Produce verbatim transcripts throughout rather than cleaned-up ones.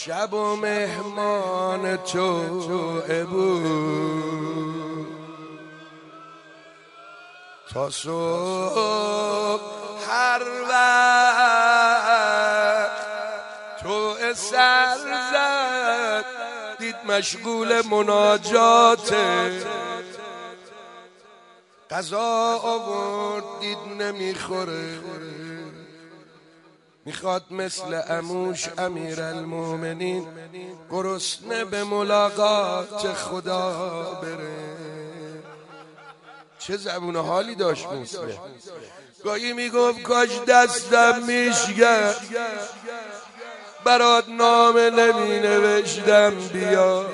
شب و مهمان تو بود تا صبح هر وقت تو سر زد دید مشغول مناجاته قضا آورد دید نمیخوره میخواد مثل عموش امیرالمومنین گرسنه به ملاقات خدا بره. چه زبون حالی داشت موسیقی. گاهی میگفت کاش دستم میشگرد برات نامه نمی نوشتم بیا.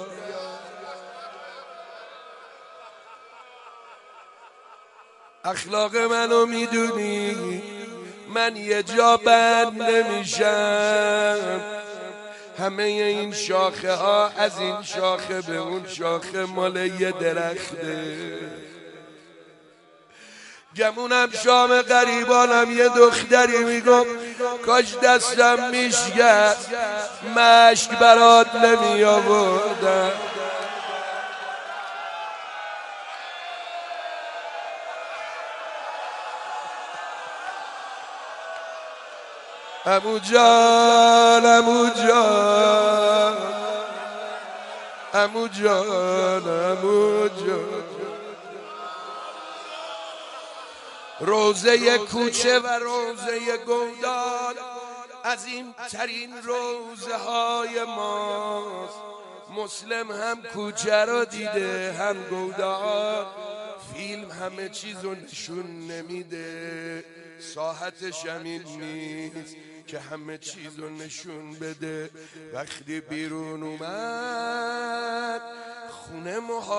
اخلاق منو میدونی من یه جا بند نمیشم. همه این شاخه ها از این شاخه به اون شاخه مال یه درخته. گمونم شام غریبانم یه دختری میگم کاش دستم میشگرد مشک برات نمی آوردم. عمو جان عمو جان عمو جان عمو جان روزه کوچه و روزه گودال عظیم ترین روزه های ماست. مسلم هم کوچه رو دیده هم گودال. فیلم همه چیزو نشون نمیده ساحتش همین نیست که همه چیزو نشون بده. وقتی بیرون اومد خونه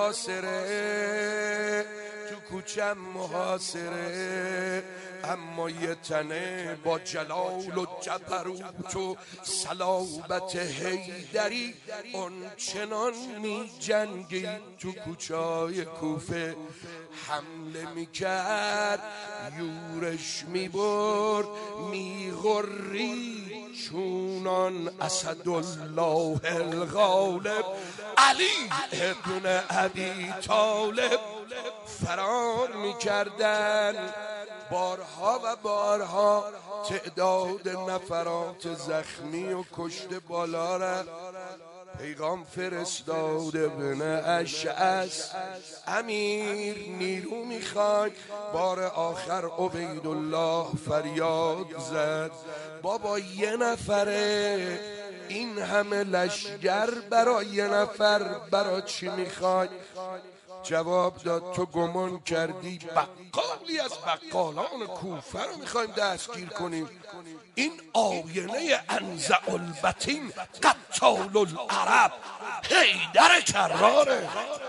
محاصره تو کوچم محاصره اما یه تنه با جلال و جبروت و صلابت حیدری اون چنان می جنگی تو کوچای کوفه حمله می کرد یورش می برد می غری چونان اسدالله الغالب علی ابن ابی طالب فرار می کردن. بارها و بارها تعداد نفرات زخمی و کشته بالا رفت. پیغام فرستاد ابن اشعث امیر نیرو میخواد. بار آخر عبیدالله فریاد زد بابا یه نفره این همه لشگر برای یه نفر برای چی میخوای؟ جواب داد تو گمان کردی بقالی از بقالان کوفه رو میخوایم دستگیر کنیم؟ این آینه انزع البطین قتال العرب حیدر کراره.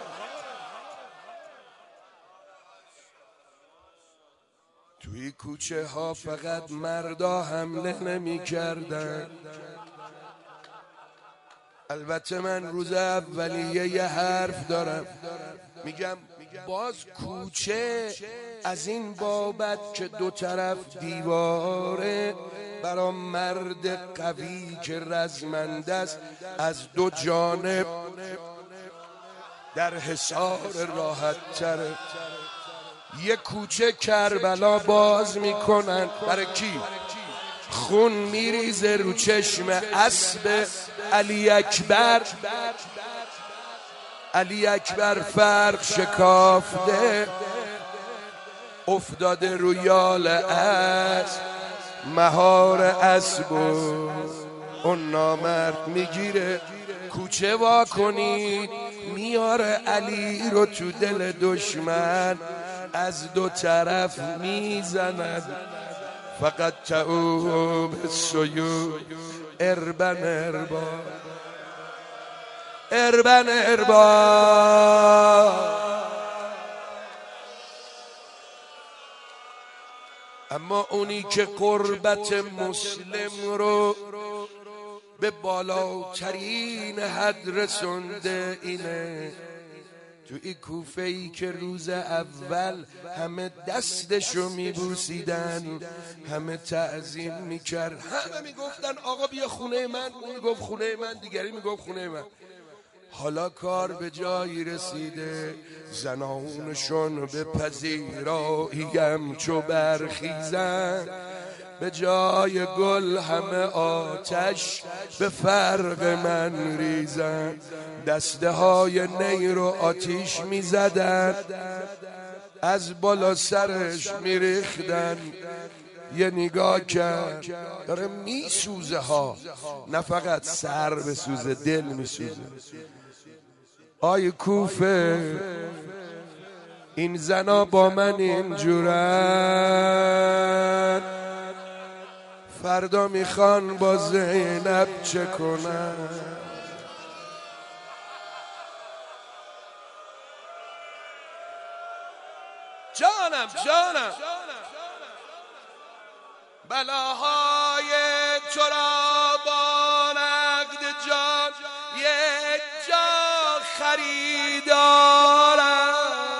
توی کوچه ها فقط مردا حمله نمی کردن. البته من روز اولیه یه حرف دارم میگم باز کوچه از این بابت که دو طرف دیواره برا مرد قوی که رزمنده است از دو جانب در حصار راحت تره. یه کوچه کربلا باز میکنن برای کی؟ خون میریزه رو چشم اسب علی اکبر. علی اکبر فرق شکافته افتاده رو یال اسب. مهار اسب و اون نامرد میگیره کوچه وا کنید میاره علی رو تو دل دشمن از دو طرف میزند. فقط تعو بالسیوف اربن اربا اربن اربا. اما اونی که قربت مسلم رو به بالاترین حد رسونده اینه تو این کوفه ای که روز اول همه دستشو میبوسیدن، همه تعظیم میکرد، همه میگفتن آقا بیا خونه من، اون میگفت خونه من، دیگری میگفت خونه من. حالا کار به جایی رسیده زنانشون به پذیراییم چو برخیزن، به جای گل همه آتش به فرق من ریزن، دسته های نی رو آتیش می زدن، از بالا سرش می ریختن. یه نگاه کرد داره می سوزه ها، نه فقط سر به سوزه، دل می سوزه. آی کوفه این زنا با من اینجورن، فردا میخوان با زینب چه کنن. جانم جانم بلاهای تو را با نقد جان یک جا خریدارم،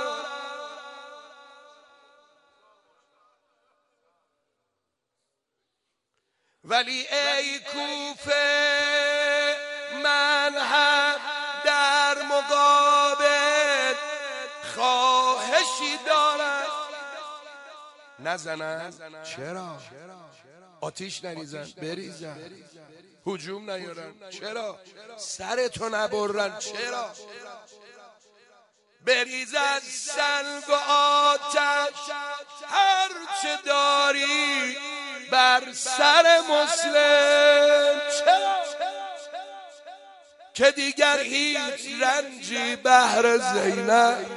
ولی ای کوفه من هم در مقابل خواهشی دارم. نزنن؟ چرا؟ آتیش نریزن؟ بریزن. هجوم نیارن؟ چرا؟ سرتو نبرن؟ چرا؟ بریزن سنگ و آتش هرچه داری بر سر مسلم، چرا؟ که دیگر هیچ رنجی بهر زینب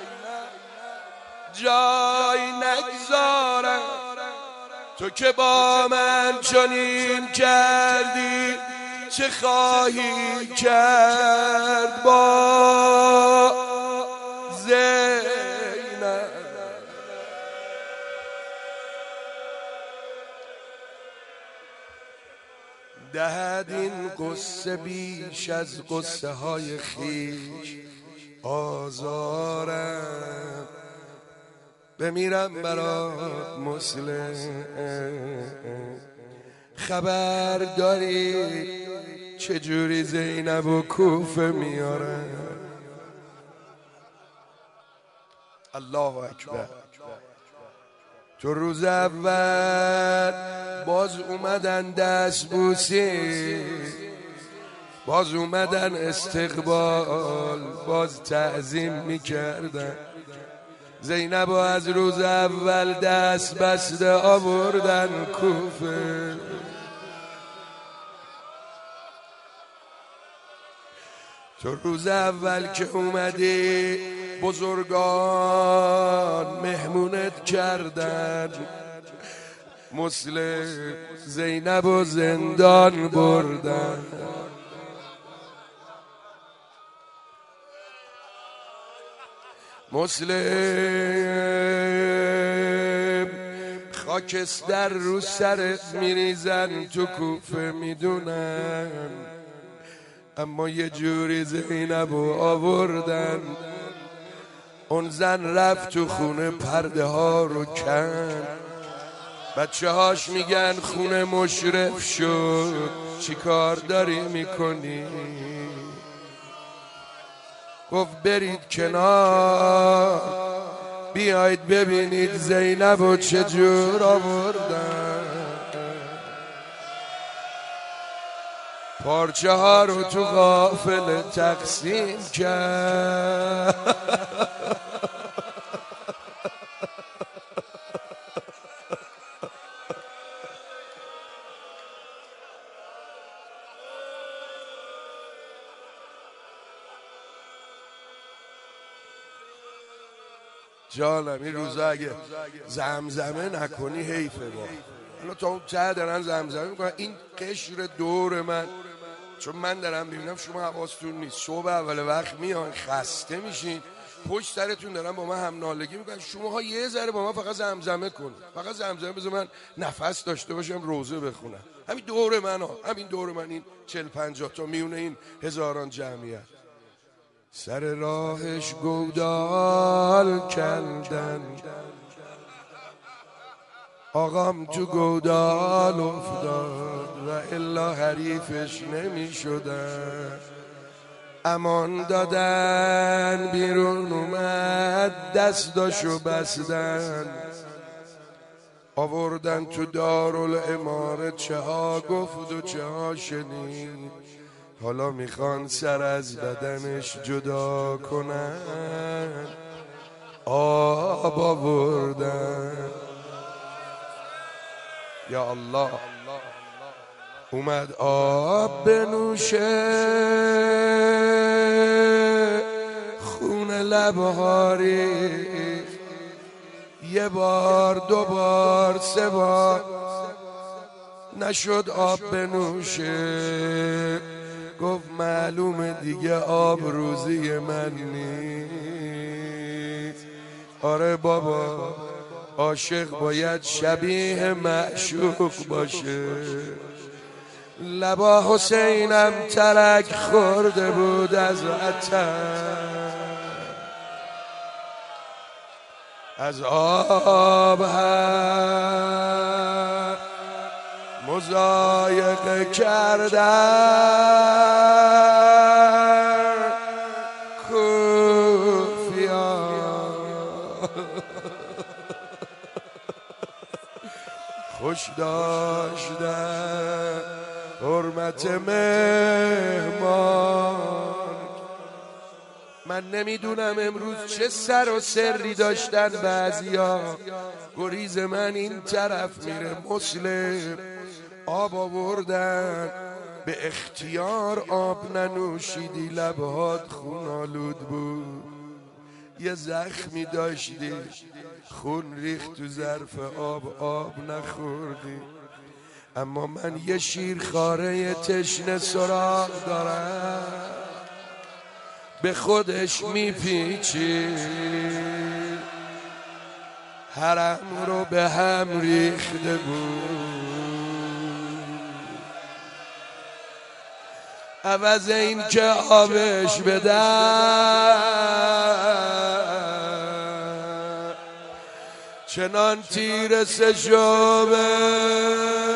جای نگذارم. تو که با من چنین کردی چه خواهی کرد با زینب؟ دهد این قصه بیش از قصه های خویش آزارم، بمیرم برات مسلم. خبر داری چجوری زینب و کوفه میارن؟ الله اکبر. تو روز اول باز اومدن دست بوسی، باز اومدن استقبال، باز تعظیم میکردن. زینب از روز اول دست بسته آوردن کوفه. تو روز اول که اومدی بزرگان مهمونت کردن، مسلم زینب و زندان بردن. مسلم خاکستر رو سرت میریزن تو کوفه میدونن، اما یه جوری زینب رو آوردن. اون زن رفت تو خونه پرده ها رو کن، بچه هاش میگن خونه مشرف شد، چی کار داری میکنی؟ گفت برید کنار بیایید ببینید زینب و چجور آوردن. پارچه ها رو تو قافله تقسیم کرد. جانم این روزا اگه زمزمه نکنی حیفه. با حالا تا اون ته دارن زمزمه میکنن، این قشر دور من، چون من دارم ببینم شما حواستون نیست، صبح اول وقت میان خسته میشین، پشت سرتون دارن با من هم نالگی میکنن. شماها یه ذره با من فقط زمزمه کن، فقط زمزمه بذار من نفس داشته باشم روزه بخونم. همین دور من ها، همین دور من، این چل پنجاه تا میونه این هزاران جمعیت. سر راهش گودال کردن، آقام تو گودال افتاد و الا حریفش نمی شدن. امان دادن بیرون اومد، دستاشو بستن، آوردن تو دارالاماره. چه ها گفت و چه ها شنید، حالا میخوان سر از بدنش جدا کنن. آب آوردن، یا الله، اومد آب بنوشه، خون لبهاری. یه بار دو بار سه بار نشد آب بنوشه. گفت معلومه دیگه آب روزی من نیست. آره بابا، عاشق باید شبیه معشوق باشه. لبا حسینم ترک خورده بود از عطر، از آب هم مضایقه کردن. کوفیا خوش داشتن حرمت مهمان. من نمیدونم امروز چه سر و سری داشتن بعضیا. گریز من این طرف میره. مسلم آب آوردن، به اختیار آب ننوشیدی، لبهات خون آلود بود. یه زخمی داشتی، خون ریخت تو ظرف آب، آب نخوردی. اما من یه شیرخواره تشنه سراغ دارم، به خودش میپیچی، حرم رو به هم ریخته بود. عوض این که آبش بدن، چنان تیر سشوبه